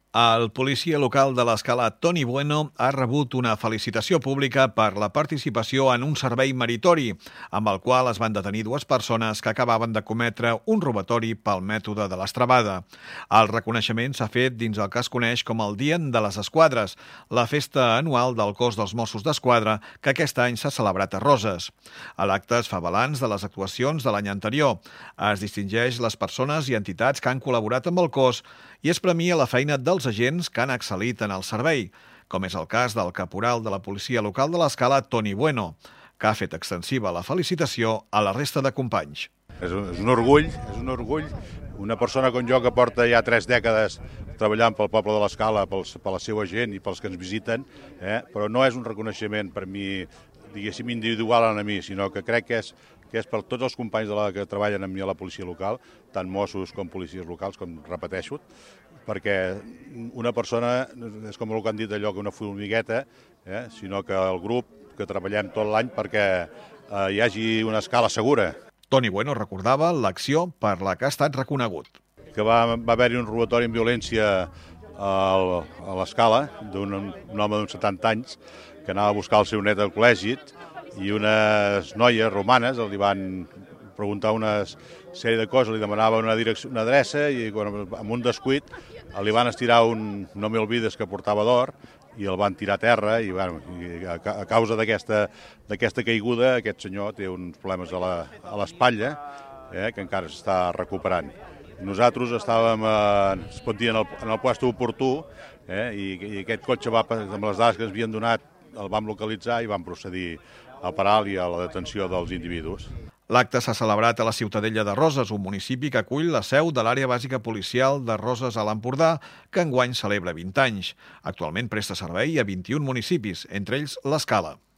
El policia local de l'Escala, Toni Bueno, ha rebut una felicitació pública per la participació en un servei meritori, amb el qual es van detenir dues persones que acabaven de cometre un robatori pel mètode de l'estrabada. El reconeixement s'ha fet dins el que es coneix com el Dia de les Esquadres, la festa anual del cos dels Mossos d'Esquadra, que aquest any s'ha celebrat a Roses. A l'acte es fa balanç de les actuacions de l'any anterior. Es distingeix les persones i entitats que han col·laborat amb el cos i es premia la feina dels agents que han excel·lit en el servei, com és el cas del caporal de la policia local de l'Escala, Toni Bueno, que ha fet extensiva la felicitació a la resta de companys. És un orgull, una persona com jo que porta ja 3 dècades treballant pel poble de l'Escala, per la seva gent i pels que ens visiten, però no és un reconeixement per mi, diguéssim, individual a mi, sinó que crec que és per tots els companys que treballen amb mi a la policia local, tant Mossos com policies locals, com repeteixo, perquè una persona és com el que han dit allò, que una formigueta, sinó que el grup que treballem tot l'any perquè hi hagi una escala segura. Toni Bueno recordava l'acció per la que ha estat reconegut. Que va haver-hi un robatori amb violència a l'Escala d'un home d'uns 70 anys que anava a buscar el seu net al col·legi i unes noies romanes li van preguntar una sèrie de coses, li demanaven una adreça i amb un descuit li van estirar un no me olvides que portava d'or i el van tirar a terra i a causa d'aquesta caiguda aquest senyor té uns problemes a l'espatlla que encara s'està recuperant. Nosaltres estàvem, es pot dir, en el lloc oportú i aquest cotxe amb les dades que ens havien donat el vam localitzar i vam procedir a parar i a la detenció dels individus. L'acte s'ha celebrat a la Ciutadella de Roses, un municipi que acull la seu de l'àrea bàsica policial de Roses a l'Empordà, que enguany celebra 20 anys. Actualment presta servei a 21 municipis, entre ells l'Escala.